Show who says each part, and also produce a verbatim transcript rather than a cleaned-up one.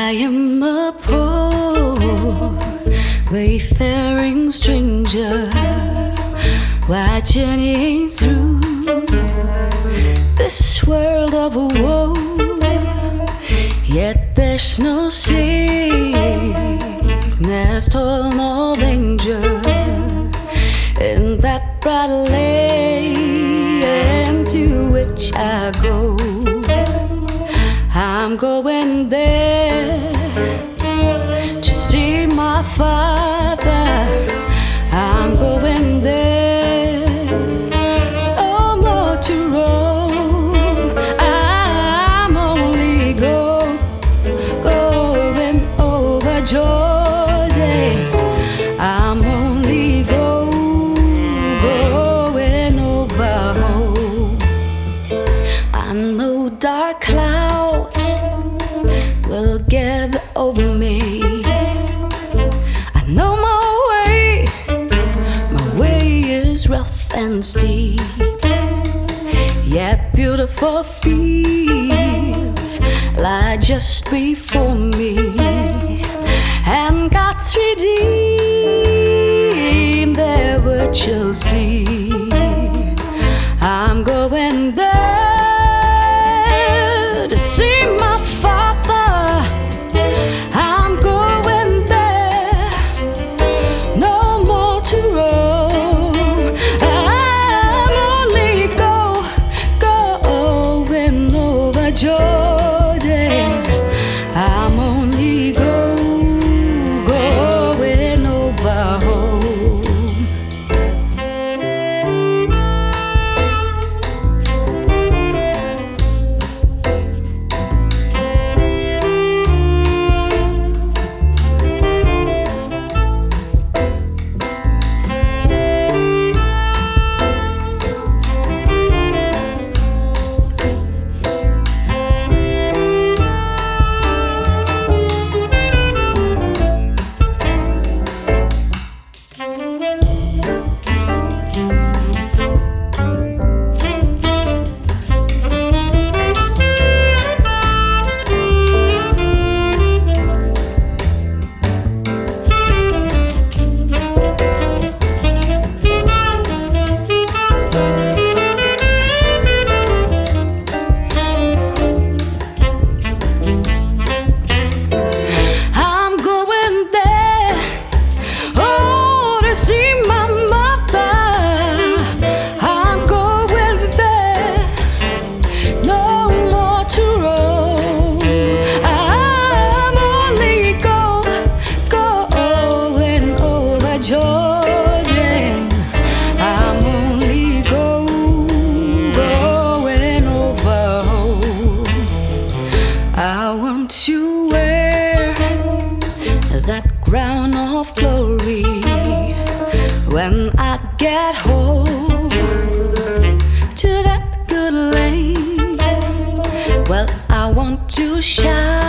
Speaker 1: I am a poor, wayfaring stranger, why journeying through this world of woe. Yet there's no sickness, toil, nor danger in that bright land to which I go. I'm going there to see my Father. I'm going there, oh, more to roam. I'm only go, going over Jordan. I'm only go, going over home. I know dark clouds will gather over me. I know my way, my way is rough and steep, yet beautiful fields lie just before me, and God's redeemed their virtues keep. I'm going there to see my Father. I'm going there, no more to roam. I'm only go, going over Jordan. I'm only go, going over home. Jordan, I'm only go, going over home. I want to wear that crown of glory when I get home to that good land. Well, I want to shine